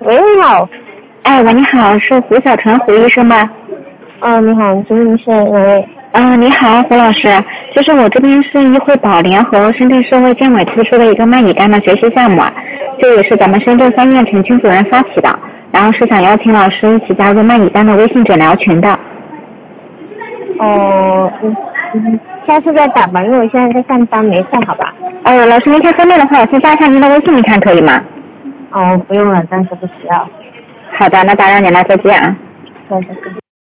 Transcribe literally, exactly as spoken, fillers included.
喂，你好。 哎，喂，你好，是胡小纯胡医生吗？ 啊，你好，请问你是哪位？ 啊，你好，胡老师，就是我这边是医惠保联合深圳社会健委推出的一个卖乙肝的学习项目啊，这也是咱们深圳三院陈军主任发起的，然后是想邀请老师一起加入卖乙肝的微信诊疗群的。 哦，嗯嗯，下次再打吧，因为我现在在上班，没事，好吧？ 哦，老师您太方便的话，我先加一下您的微信，您看可以吗？ 哦，不用了，暂时不需要。 好的，那打扰您了，再见啊。 再见。